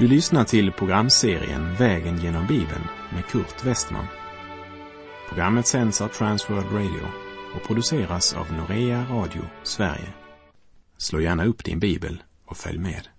Du lyssnar till programserien Vägen genom Bibeln med Kurt Westman. Programmet sänds av Transworld Radio och produceras av Norea Radio Sverige. Slå gärna upp din bibel och följ med.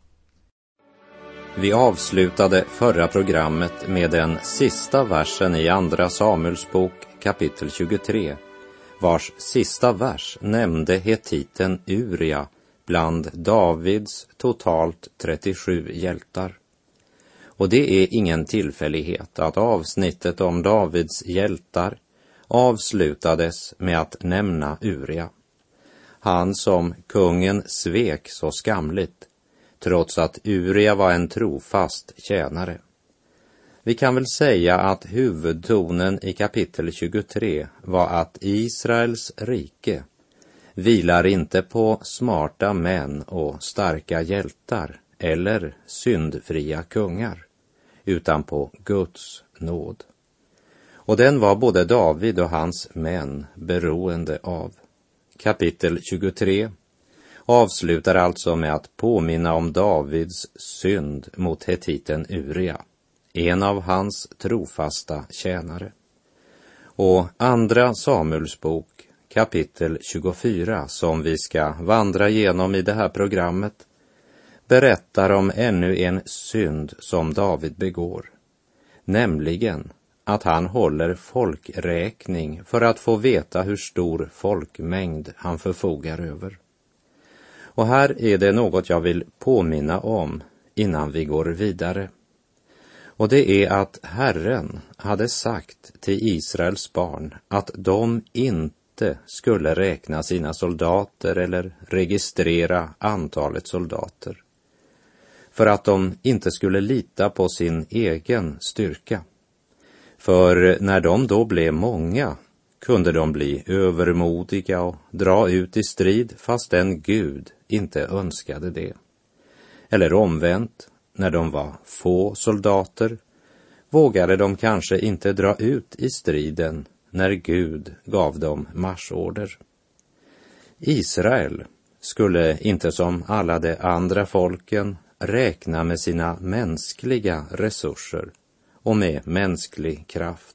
Vi avslutade förra programmet med den sista versen i Andra Samuels bok kapitel 23, vars sista vers nämnde hetiten Uria bland Davids totalt 37 hjältar. Och det är ingen tillfällighet att avsnittet om Davids hjältar avslutades med att nämna Uria. Han som kungen svek så skamligt, trots att Uria var en trofast tjänare. Vi kan väl säga att huvudtonen i kapitel 23 var att Israels rike vilar inte på smarta män och starka hjältar eller syndfria kungar, utan på Guds nåd. Och den var både David och hans män beroende av. Kapitel 23 avslutar alltså med att påminna om Davids synd mot hetiten Uria, en av hans trofasta tjänare. Och Andra Samuels bok kapitel 24, som vi ska vandra igenom i det här programmet, berättar om ännu en synd som David begår, nämligen att han håller folkräkning för att få veta hur stor folkmängd han förfogar över. Och här är det något jag vill påminna om innan vi går vidare. Och det är att Herren hade sagt till Israels barn att de inte skulle räkna sina soldater eller registrera antalet soldater, för att de inte skulle lita på sin egen styrka. För när de då blev många kunde de bli övermodiga och dra ut i strid fastän Gud inte önskade det. Eller omvänt, när de var få soldater vågade de kanske inte dra ut i striden när Gud gav dem marschorder. Israel skulle inte som alla de andra folken räkna med sina mänskliga resurser och med mänsklig kraft.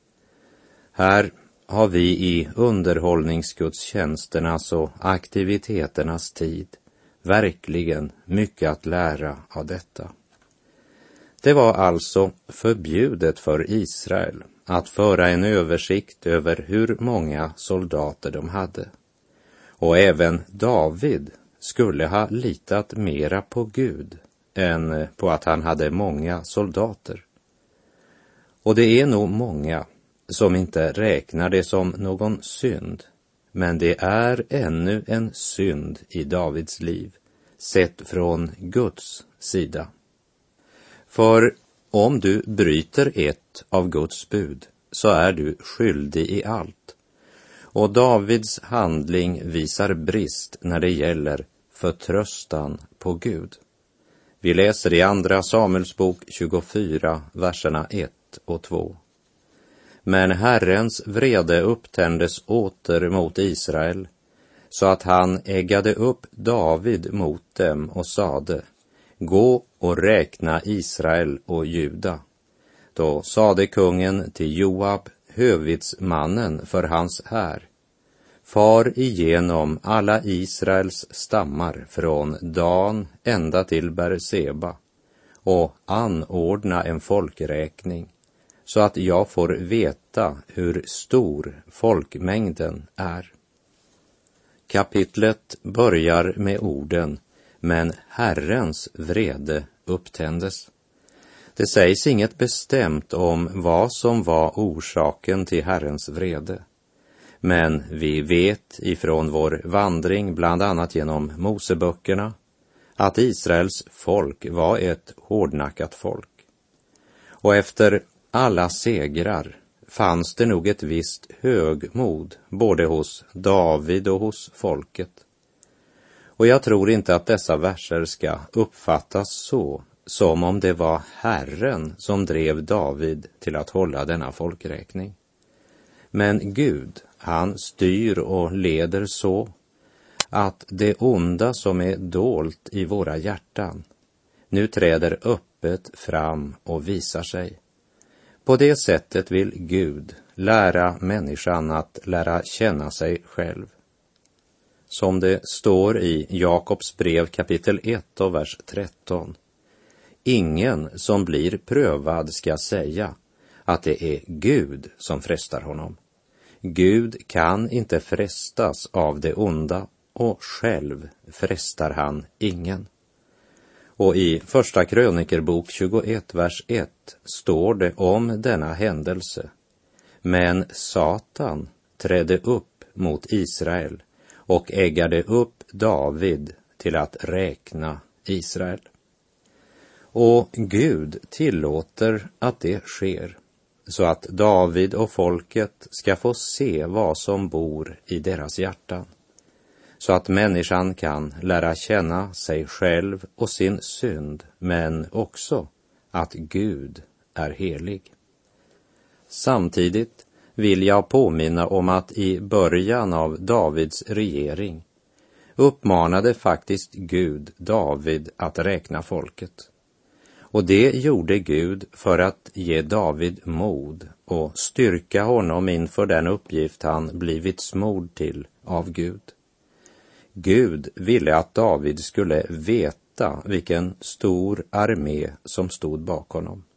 Här har vi i underhållningsgudstjänsternas och aktiviteternas tid verkligen mycket att lära av detta. Det var alltså förbjudet för Israel att föra en översikt över hur många soldater de hade. Och även David skulle ha litat mera på Gud än på att han hade många soldater. Och det är nog många som inte räknar det som någon synd, men det är ännu en synd i Davids liv, sett från Guds sida. För om du bryter ett av Guds bud så är du skyldig i allt. Och Davids handling visar brist när det gäller förtröstan på Gud. Vi läser i Andra Samuels bok 24, verserna 1 och 2. Men Herrens vrede upptändes åter mot Israel, så att han äggade upp David mot dem och sade: gå och räkna Israel och Juda. Då sade kungen till Joab, hövitsmannen för hans här: far igenom alla Israels stammar från Dan ända till Berseba och anordna en folkräkning, så att jag får veta hur stor folkmängden är. Kapitlet börjar med orden: men Herrens vrede upptändes. Det sägs inget bestämt om vad som var orsaken till Herrens vrede. Men vi vet ifrån vår vandring, bland annat genom Moseböckerna, att Israels folk var ett hårdnackat folk. Och efter alla segrar fanns det nog ett visst högmod både hos David och hos folket. Och jag tror inte att dessa verser ska uppfattas så, som om det var Herren som drev David till att hålla denna folkräkning. Men Gud, han styr och leder så att det onda som är dolt i våra hjärtan nu träder upp öppet fram och visar sig. På det sättet vill Gud lära människan att lära känna sig själv. Som det står i Jakobs brev kapitel 1 och vers 13. Ingen som blir prövad ska säga att det är Gud som frestar honom. Gud kan inte frestas av det onda och själv frestar han ingen. Och i första krönikerbok 21, vers 1 står det om denna händelse. Men Satan trädde upp mot Israel och äggade upp David till att räkna Israel. Och Gud tillåter att det sker, så att David och folket ska få se vad som bor i deras hjärtan. Så att människan kan lära känna sig själv och sin synd, men också att Gud är helig. Samtidigt vill jag påminna om att i början av Davids regering uppmanade faktiskt Gud David att räkna folket. Och det gjorde Gud för att ge David mod och styrka honom inför den uppgift han blivit smord till av Gud. Gud ville att David skulle veta vilken stor armé som stod bakom honom.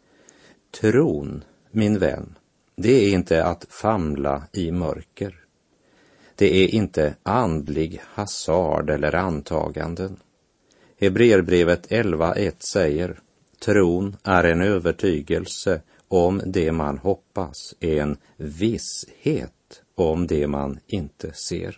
Tron, min vän, det är inte att famla i mörker. Det är inte andlig hasard eller antaganden. Hebreerbrevet 11:1 säger: tron är en övertygelse om det man hoppas, en visshet om det man inte ser.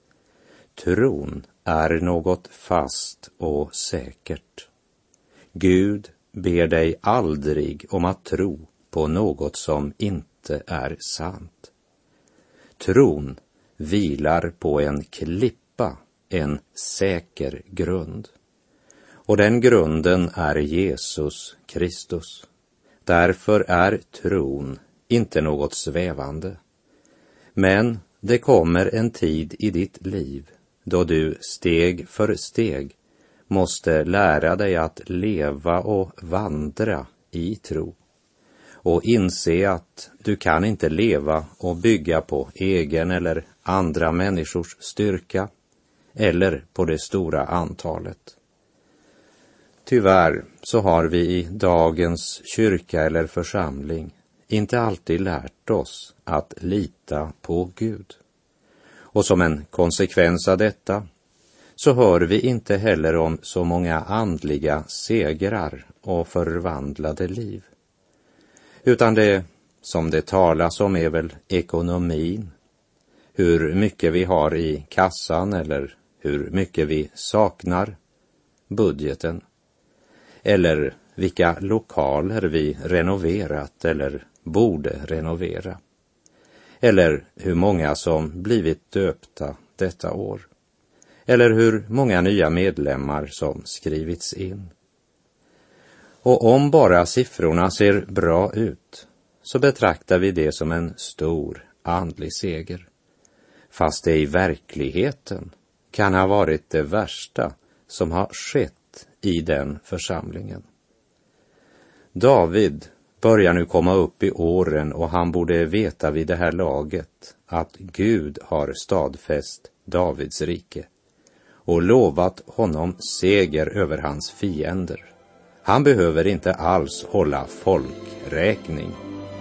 Tron är något fast och säkert. Gud ber dig aldrig om att tro på något som inte är sant. Tron vilar på en klippa, en säker grund. Och den grunden är Jesus Kristus. Därför är tron inte något svävande. Men det kommer en tid i ditt liv då du steg för steg måste lära dig att leva och vandra i tro. Och inse att du kan inte leva och bygga på egen eller andra människors styrka eller på det stora antalet. Tyvärr så har vi i dagens kyrka eller församling inte alltid lärt oss att lita på Gud. Och som en konsekvens av detta så hör vi inte heller om så många andliga segrar och förvandlade liv. Utan det som det talas om är väl ekonomin, hur mycket vi har i kassan eller hur mycket vi saknar, budgeten, eller vilka lokaler vi renoverat eller borde renovera, eller hur många som blivit döpta detta år, eller hur många nya medlemmar som skrivits in. Och om bara siffrorna ser bra ut så betraktar vi det som en stor andlig seger, fast det i verkligheten kan ha varit det värsta som har skett i den församlingen. David börjar nu komma upp i åren och han borde veta vid det här laget att Gud har stadfäst Davids rike och lovat honom seger över hans fiender. Han behöver inte alls hålla folkräkning.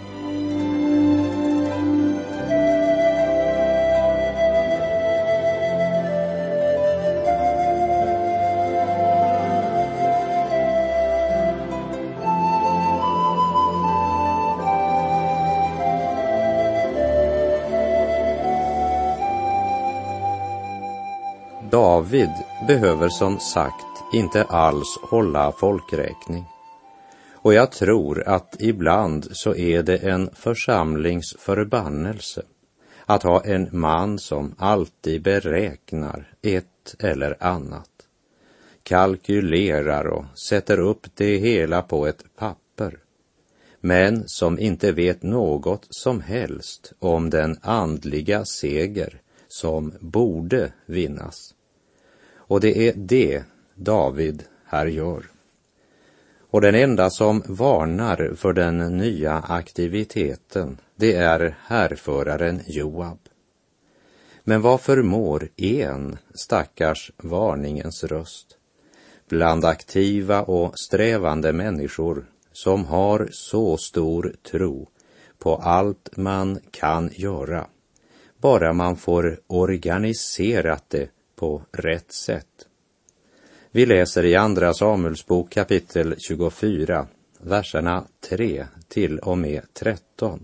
David behöver som sagt inte alls hålla folkräkning. Och jag tror att ibland så är det en församlings förbannelse att ha en man som alltid beräknar ett eller annat, kalkylerar och sätter upp det hela på ett papper, men som inte vet något som helst om den andliga seger som borde vinnas. Och det är det David här gör. Och den enda som varnar för den nya aktiviteten, det är härföraren Joab. Men vad förmår en stackars varningens röst bland aktiva och strävande människor som har så stor tro på allt man kan göra, bara man får organiserat det på rätt sätt? Vi läser i Andra Samuelsbok kapitel 24, verserna 3 till och med 13.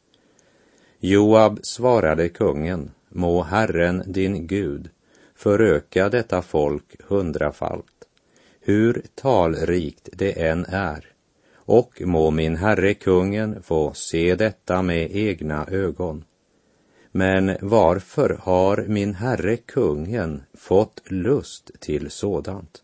Joab svarade kungen: må Herren din Gud föröka detta folk 100-falt, hur talrikt det än är, och må min herre kungen få se detta med egna ögon. Men varför har min herre kungen fått lust till sådant?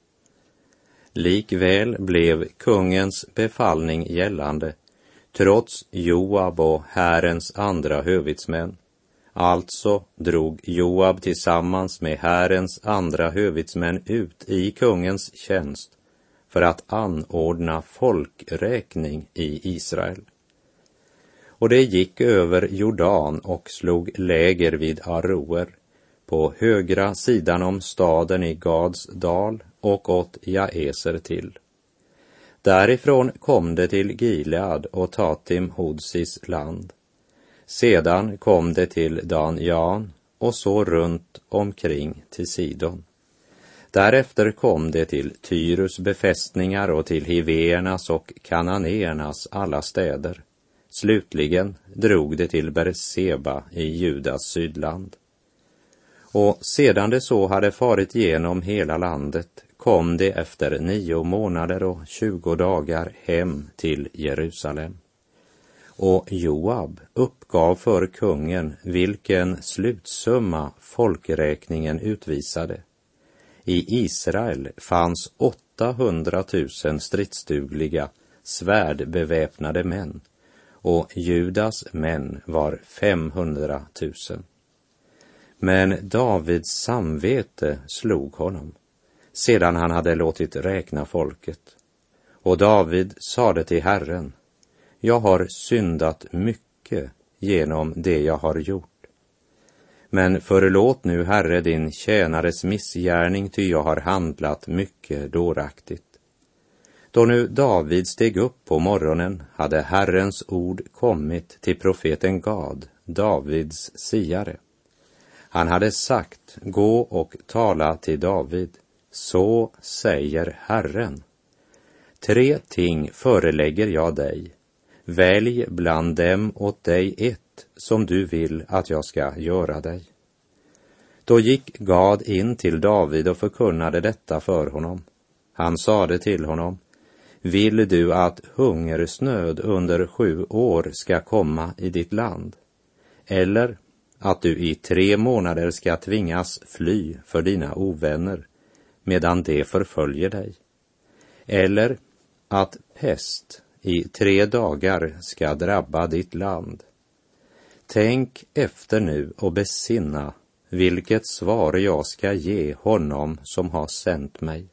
Likväl blev kungens befallning gällande, trots Joab och härens andra hövitsmän. Alltså drog Joab tillsammans med härens andra hövitsmän ut i kungens tjänst för att anordna folkräkning i Israel. Och det gick över Jordan och slog läger vid Aroer, på högra sidan om staden i Gads dal och åt Jaeser till. Därifrån kom det till Gilead och Tatim Hodsis land. Sedan kom det till Dan Jan och så runt omkring till Sidon. Därefter kom det till Tyrus befästningar och till hiveernas och kananéernas alla städer. Slutligen drog det till Berseba i Judas sydland. Och sedan det så hade farit genom hela landet kom det efter 9 månader och 20 dagar hem till Jerusalem. Och Joab uppgav för kungen vilken slutsumma folkräkningen utvisade. I Israel fanns 800 000 stridsdugliga, svärdbeväpnade män, och Judas män var 500 000. Men Davids samvete slog honom, sedan han hade låtit räkna folket. Och David sade till Herren: jag har syndat mycket genom det jag har gjort. Men förlåt nu, Herre, din tjänares missgärning, ty jag har handlat mycket dåraktigt. Då nu David steg upp på morgonen hade Herrens ord kommit till profeten Gad, Davids siare. Han hade sagt: gå och tala till David, så säger Herren. 3 ting förelägger jag dig. Välj bland dem åt dig ett som du vill att jag ska göra dig. Då gick Gad in till David och förkunnade detta för honom. Han sade till honom: vill du att hungersnöd under 7 år ska komma i ditt land? Eller att du i 3 månader ska tvingas fly för dina ovänner, medan de förföljer dig? Eller att pest i 3 dagar ska drabba ditt land? Tänk efter nu och besinna vilket svar jag ska ge honom som har sänt mig.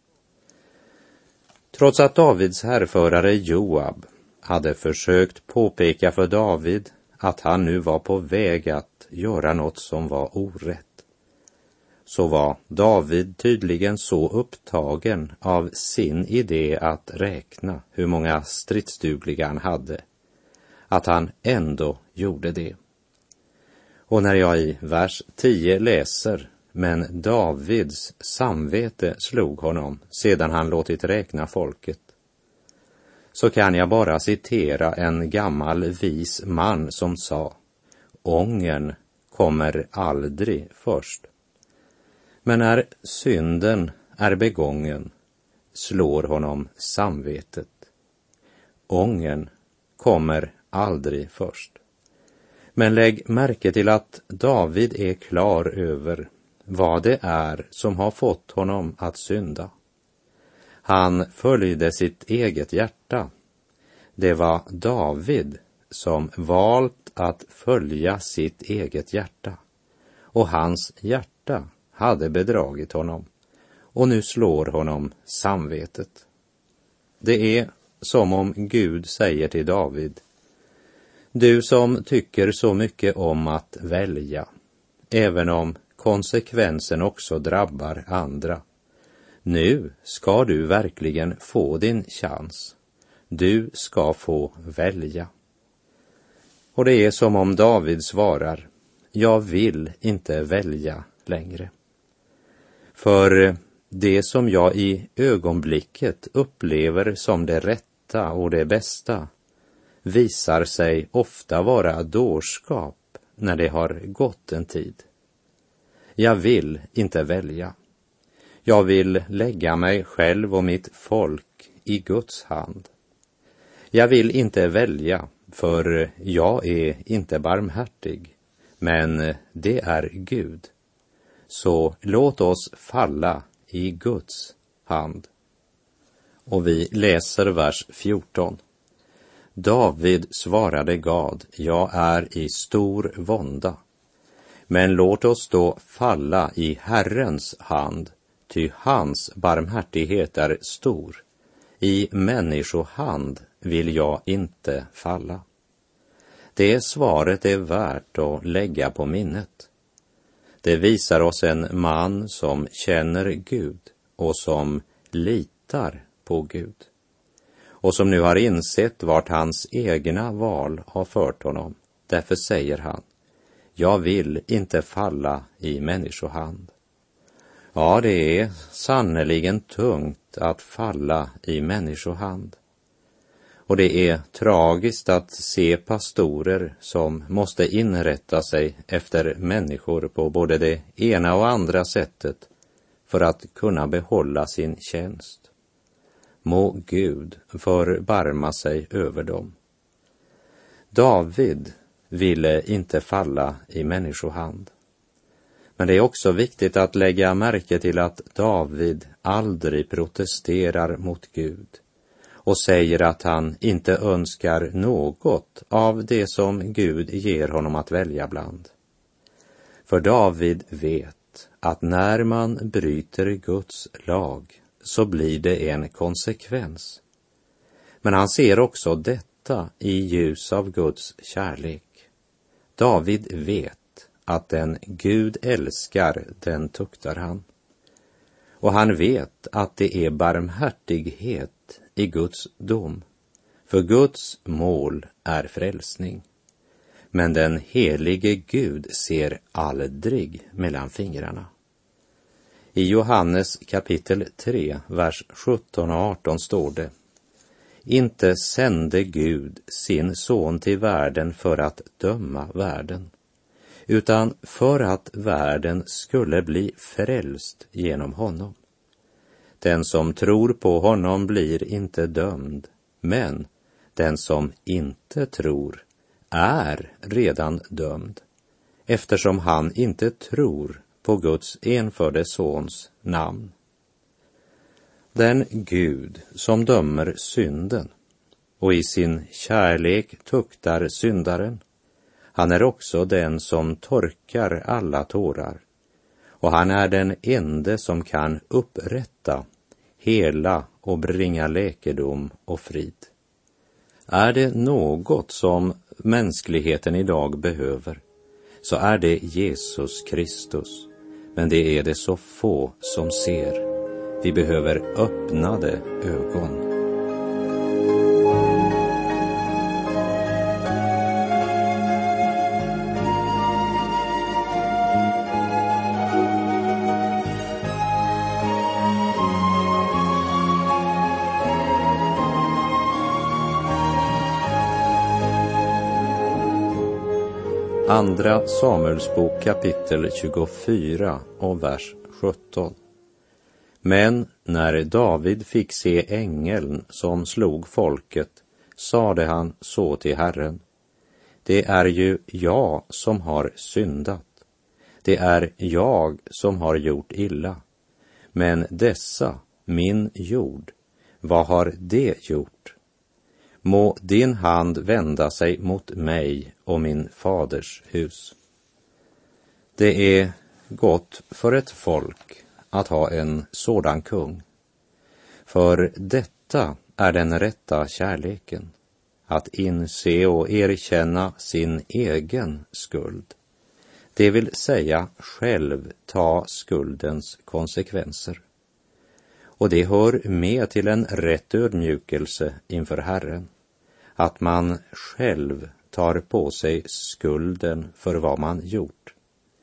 Trots att Davids härförare Joab hade försökt påpeka för David att han nu var på väg att göra något som var orätt, så var David tydligen så upptagen av sin idé att räkna hur många stridsdugliga han hade, att han ändå gjorde det. Och när jag i vers 10 läser: men Davids samvete slog honom sedan han låtit räkna folket, så kan jag bara citera en gammal vis man som sa: ångern kommer aldrig först. Men när synden är begången slår honom samvetet. Ångern kommer aldrig först. Men lägg märke till att David är klar över vad det är som har fått honom att synda. Han följde sitt eget hjärta. Det var David som valt att följa sitt eget hjärta. Och hans hjärta hade bedragit honom. Och nu slår honom samvetet. Det är som om Gud säger till David: du som tycker så mycket om att välja, även om konsekvensen också drabbar andra. Nu ska du verkligen få din chans. Du ska få välja. Och det är som om David svarar: jag vill inte välja längre. För det som jag i ögonblicket upplever som det rätta och det bästa visar sig ofta vara dårskap när det har gått en tid. Jag vill inte välja. Jag vill lägga mig själv och mitt folk i Guds hand. Jag vill inte välja, för jag är inte barmhärtig, men det är Gud. Så låt oss falla i Guds hand. Och vi läser vers 14. David svarade Gad: jag är i stor vånda. Men låt oss då falla i Herrens hand, ty hans barmhärtighet är stor. I människohand vill jag inte falla. Det svaret är värt att lägga på minnet. Det visar oss en man som känner Gud och som litar på Gud. Och som nu har insett vart hans egna val har fört honom. Därför säger han: jag vill inte falla i människohand. Ja, det är sannoliken tungt att falla i människohand. Och det är tragiskt att se pastorer som måste inrätta sig efter människor på både det ena och andra sättet för att kunna behålla sin tjänst. Må Gud förbarma sig över dem. David ville inte falla i människohand. Men det är också viktigt att lägga märke till att David aldrig protesterar mot Gud och säger att han inte önskar något av det som Gud ger honom att välja bland. För David vet att när man bryter Guds lag så blir det en konsekvens. Men han ser också detta i ljus av Guds kärlek. David vet att den Gud älskar, den tuktar han. Och han vet att det är barmhärtighet i Guds dom. För Guds mål är frälsning. Men den helige Gud ser aldrig mellan fingrarna. I Johannes kapitel 3, vers 17 och 18 står det: inte sände Gud sin son till världen för att döma världen, utan för att världen skulle bli frälst genom honom. Den som tror på honom blir inte dömd, men den som inte tror är redan dömd, eftersom han inte tror på Guds enfödde sons namn. Den Gud som dömer synden och i sin kärlek tuktar syndaren, han är också den som torkar alla tårar, och han är den ende som kan upprätta, hela och bringa läkedom och frid. Är det något som mänskligheten idag behöver, så är det Jesus Kristus. Men det är det så få som ser. Vi behöver öppnade ögon. Andra Samuelsbok kapitel 24 och vers 17. Men när David fick se ängeln som slog folket, sade han så till Herren: det är ju jag som har syndat. Det är jag som har gjort illa. Men dessa, min jord, vad har det gjort? Må din hand vända sig mot mig och min faders hus. Det är gott för ett folk att ha en sådan kung. För detta är den rätta kärleken, att inse och erkänna sin egen skuld. Det vill säga själv ta skuldens konsekvenser. Och det hör med till en rätt ödmjukelse inför Herren, att man själv tar på sig skulden för vad man gjort.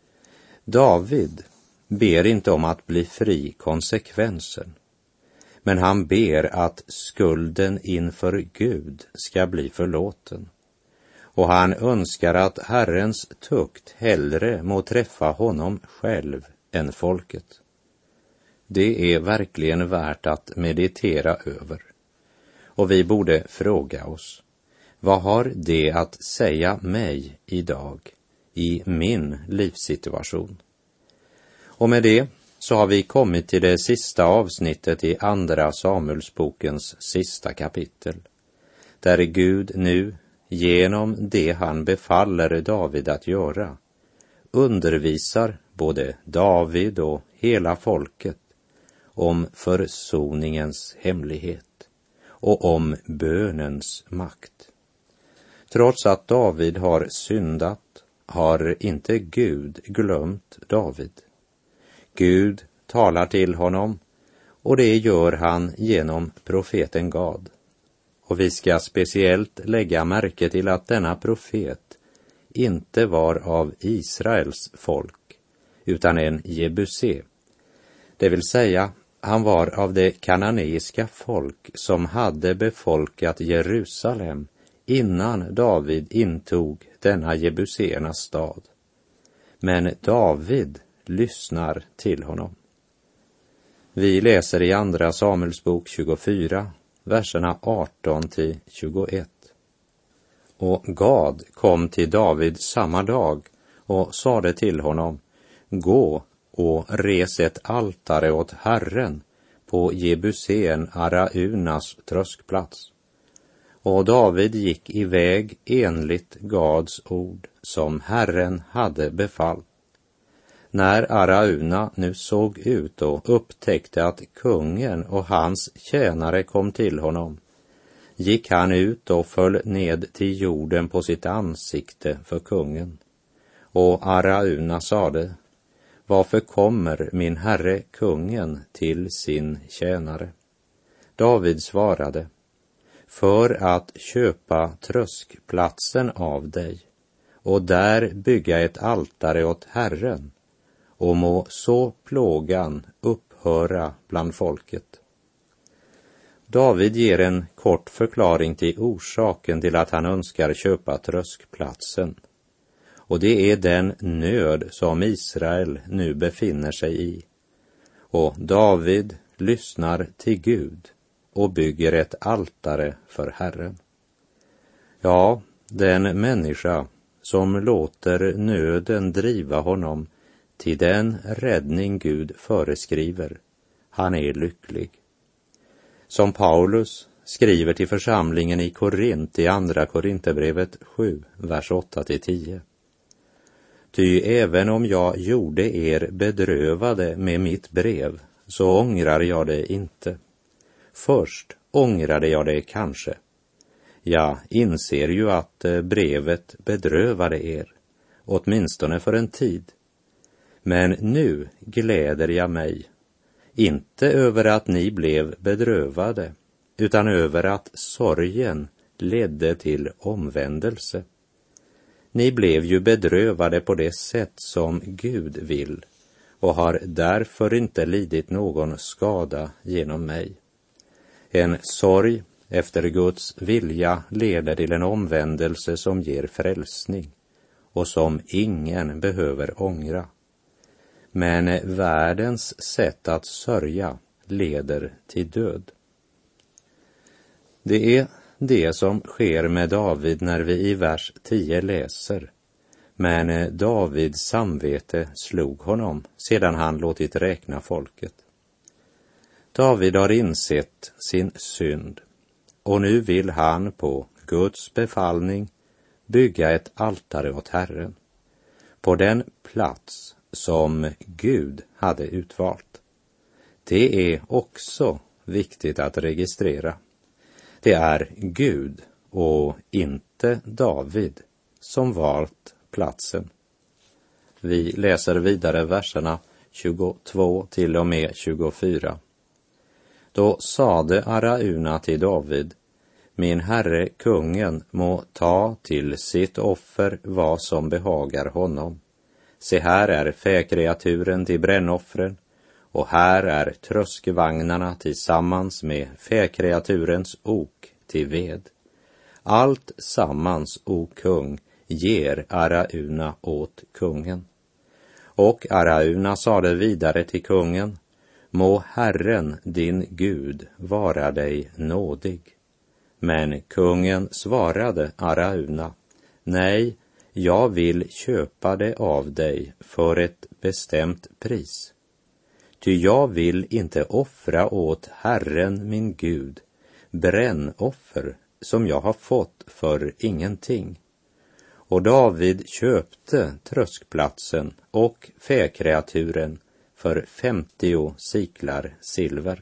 David ber inte om att bli fri konsekvensen, men han ber att skulden inför Gud ska bli förlåten. Och han önskar att Herrens tukt hellre må träffa honom själv än folket. Det är verkligen värt att meditera över. Och vi borde fråga oss, vad har det att säga mig idag i min livssituation? Och med det så har vi kommit till det sista avsnittet i andra Samuelsbokens sista kapitel, där Gud nu genom det han befaller David att göra undervisar både David och hela folket om försoningens hemlighet och om bönens makt. Trots att David har syndat har inte Gud glömt David. Gud talar till honom, och det gör han genom profeten Gad. Och vi ska speciellt lägga märke till att denna profet inte var av Israels folk, utan en jebusé. Det vill säga, han var av det kananeiska folk som hade befolkat Jerusalem innan David intog denna jebuséernas stad. Men David lyssnar till honom. Vi läser i andra Samuelsbok 24, verserna 18-21. Och Gad kom till David samma dag och sade till honom, gå och res ett altare åt Herren på Jebusén Araunas tröskplats. Och David gick iväg enligt Gads ord som Herren hade befallt. När Arauna nu såg ut och upptäckte att kungen och hans tjänare kom till honom, gick han ut och föll ned till jorden på sitt ansikte för kungen. Och Arauna sade, varför kommer min herre kungen till sin tjänare? David svarade, för att köpa tröskplatsen av dig och där bygga ett altare åt Herren, och må så plågan upphöra bland folket. David ger en kort förklaring till orsaken till att han önskar köpa tröskplatsen. Och det är den nöd som Israel nu befinner sig i. Och David lyssnar till Gud och bygger ett altare för Herren. Ja, den människa som låter nöden driva honom till den räddning Gud föreskriver, han är lycklig. Som Paulus skriver till församlingen i Korint i andra Korinthierbrevet 7, vers 8-10. Ty även om jag gjorde er bedrövade med mitt brev, så ångrar jag det inte. Först ångrade jag det kanske. Jag inser ju att brevet bedrövade er, åtminstone för en tid. Men nu gläder jag mig, inte över att ni blev bedrövade, utan över att sorgen ledde till omvändelse. Ni blev ju bedrövade på det sätt som Gud vill och har därför inte lidit någon skada genom mig. En sorg efter Guds vilja leder till en omvändelse som ger frälsning och som ingen behöver ångra. Men världens sätt att sörja leder till död. Det är det som sker med David när vi i vers 10 läser. Men Davids samvete slog honom sedan han låtit räkna folket. David har insett sin synd och nu vill han på Guds befallning bygga ett altare åt Herren på den plats som Gud hade utvalt. Det är också viktigt att registrera. Det är Gud och inte David som valt platsen. Vi läser vidare verserna 22 till och med 24. Då sade Arauna till David: min herre kungen må ta till sitt offer vad som behagar honom. Se, här är fäkreaturen till brännoffren, och här är tröskvagnarna tillsammans med fäkreaturens ok till ved. Allt sammans, o kung, ger Arauna åt kungen. Och Arauna sade vidare till kungen: må Herren din Gud vara dig nådig. Men kungen svarade Arauna: nej, jag vill köpa det av dig för ett bestämt pris. Ty jag vill inte offra åt Herren min Gud brännoffer som jag har fått för ingenting. Och David köpte tröskplatsen och fäkreaturen för 50 siklar silver.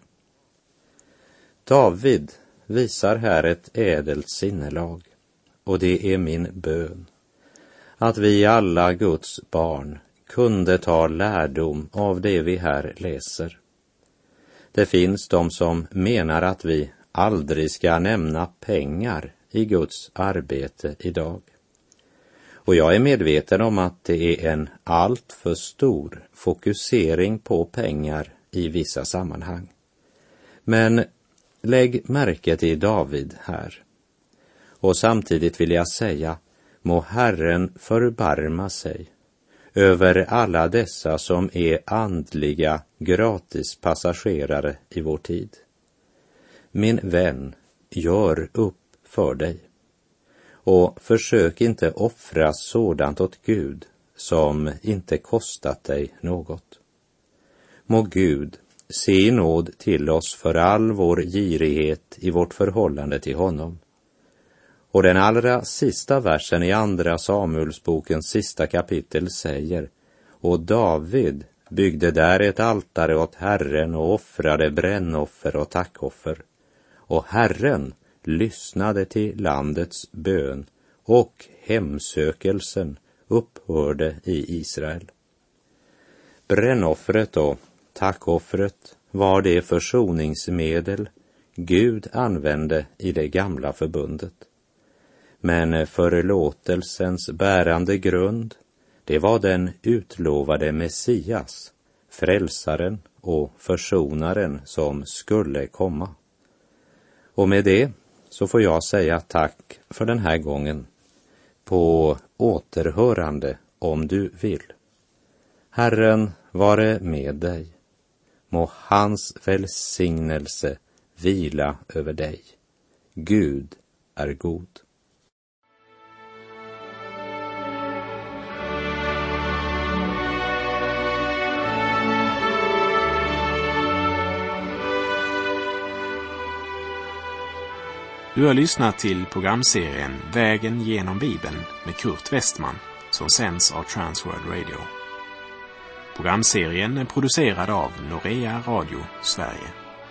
David visar här ett ädelt sinnelag, och det är min bön att vi alla Guds barn kunde ta lärdom av det vi här läser. Det finns de som menar att vi aldrig ska nämna pengar i Guds arbete idag. Och jag är medveten om att det är en allt för stor fokusering på pengar i vissa sammanhang. Men lägg märke till David här. Och samtidigt vill jag säga, må Herren förbarma sig över alla dessa som är andliga gratispassagerare i vår tid. Min vän, gör upp för dig. Och försök inte offra sådant åt Gud som inte kostat dig något. Må Gud se i nåd till oss för all vår girighet i vårt förhållande till honom. Och den allra sista versen i andra Samuelsbokens sista kapitel säger: och David byggde där ett altare åt Herren och offrade brännoffer och tackoffer. Och Herren lyssnade till landets bön, och hemsökelsen upphörde i Israel. Brännoffret och tackoffret var det försoningsmedel Gud använde i det gamla förbundet. Men förlåtelsens bärande grund, det var den utlovade Messias, frälsaren och försonaren som skulle komma. Och med det så får jag säga tack för den här gången. På återhörande om du vill. Herren vare med dig. Må hans välsignelse vila över dig. Gud är god. Du har lyssnat till programserien Vägen genom Bibeln med Kurt Westman som sänds av Transworld Radio. Programserien är producerad av Norea Radio Sverige.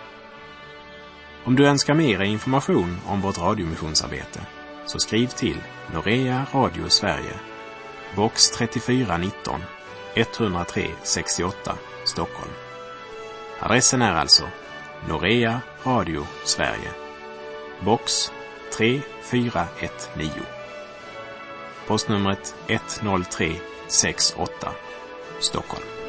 Om du önskar mer information om vårt radiomissionsarbete så skriv till Norea Radio Sverige, box 3419 103 68 Stockholm. Adressen är alltså Norea Radio Sverige, box 3419. Postnumret 10368 Stockholm.